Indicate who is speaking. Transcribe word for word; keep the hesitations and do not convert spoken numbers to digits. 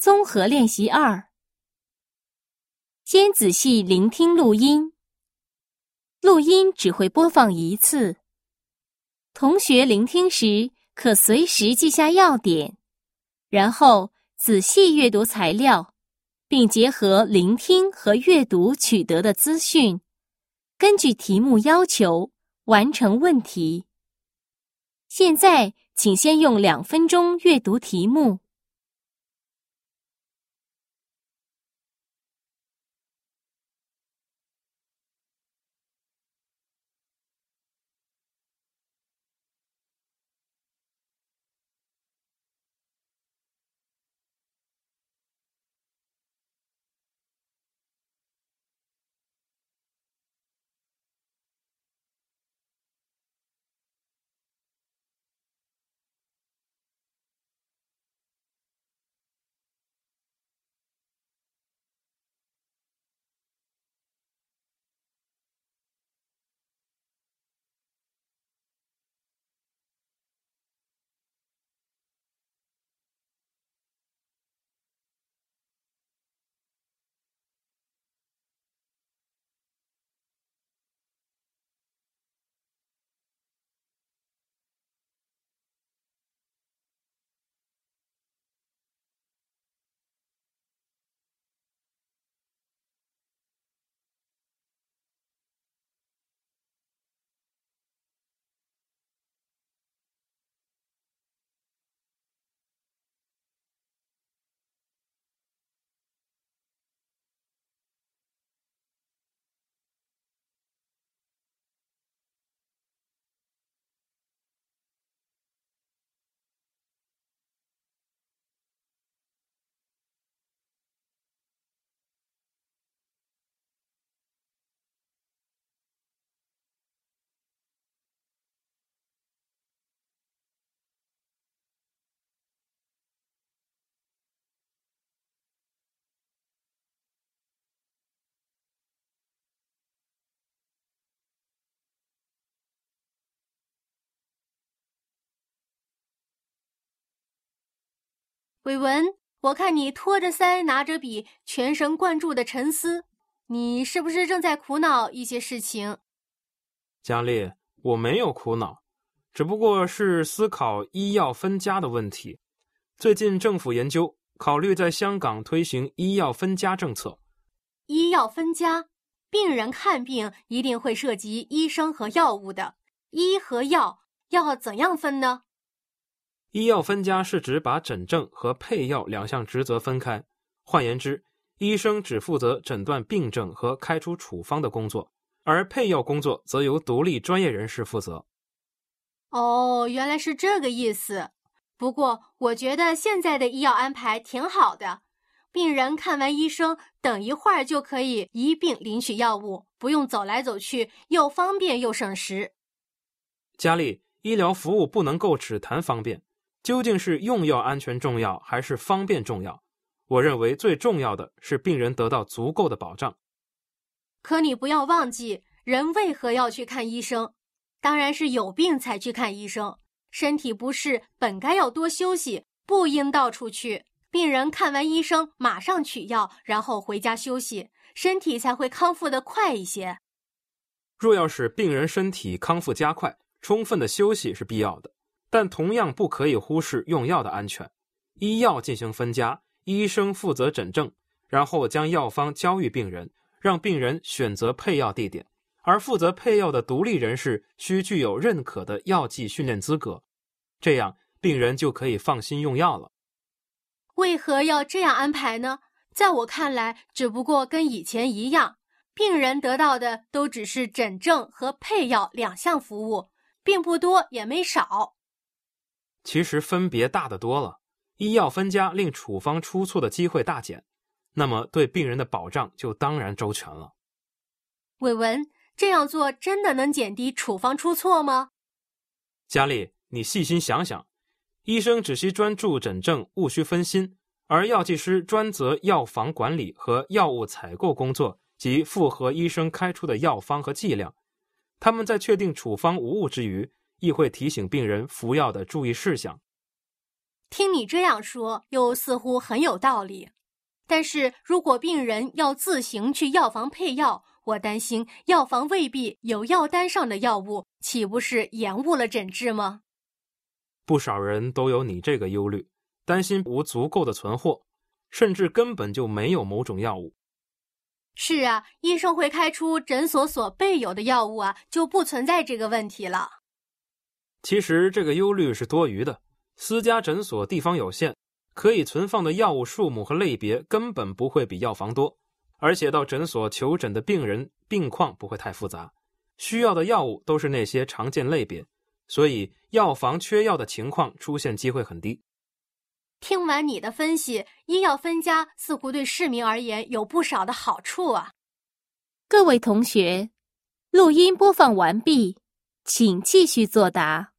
Speaker 1: 综合练习二，先仔细聆听录音。录音只会播放一次。同学聆听时可随时记下要点，然后仔细阅读材料，并结合聆听和阅读取得的资讯，根据题目要求完成问题。现在，请先用两分钟阅读题目。
Speaker 2: 伟文，我看你托着腮拿着笔，全神贯注地沉思，你是不是正在苦恼一些事情？
Speaker 3: 佳丽，我没有苦恼，只不过是思考医药分家的问题。最近政府研究，考虑在香港推行医药分家政策。
Speaker 2: 医药分家，病人看病一定会涉及医生和药物的，医和药要怎样分呢？
Speaker 3: 医药分家是指把诊症和配药两项职责分开，换言之，医生只负责诊断病症和开出处方的工作，而配药工作则由独立专业人士负责。
Speaker 2: 哦，原来是这个意思。不过，我觉得现在的医药安排挺好的，病人看完医生，等一会儿就可以一并领取药物，不用走来走去，又方便又省时。
Speaker 3: 佳丽，医疗服务不能够只谈方便。究竟是用药安全重要还是方便重要？我认为最重要的是病人得到足够的保障。
Speaker 2: 可你不要忘记，人为何要去看医生？当然是有病才去看医生。身体不适本该要多休息，不应到处去。病人看完医生马上取药，然后回家休息，身体才会康复得快一些。
Speaker 3: 若要使病人身体康复加快，充分的休息是必要的。但同样不可以忽视用药的安全。医药进行分家，医生负责诊症，然后将药方交予病人，让病人选择配药地点，而负责配药的独立人士需具有认可的药剂训练资格，这样病人就可以放心用药了。
Speaker 2: 为何要这样安排呢？在我看来，只不过跟以前一样，病人得到的都只是诊症和配药两项服务，并不多也没少。
Speaker 3: 其实分别大得多了，医药分家令处方出错的机会大减，那么对病人的保障就当然周全了。
Speaker 2: 伟文，这样做真的能减低处方出错吗？
Speaker 3: 佳丽，你细心想想，医生只需专注诊症，务需分心，而药剂师专责药房管理和药物采购工作及符合医生开出的药方和剂量。他们在确定处方无误之余，亦会提醒病人服药的注意事项。
Speaker 2: 听你这样说，又似乎很有道理。但是如果病人要自行去药房配药，我担心药房未必有药单上的药物，岂不是延误了诊治吗？
Speaker 3: 不少人都有你这个忧虑，担心无足够的存货，甚至根本就没有某种药物。
Speaker 2: 是啊，医生会开出诊所所备有的药物啊，就不存在这个问题了。
Speaker 3: 其实这个忧虑是多余的，私家诊所地方有限，可以存放的药物数目和类别根本不会比药房多，而且到诊所求诊的病人病况不会太复杂，需要的药物都是那些常见类别，所以药房缺药的情况出现机会很低。
Speaker 2: 听完你的分析，医药分家似乎对市民而言有不少的好处啊。
Speaker 1: 各位同学，录音播放完毕，请继续作答。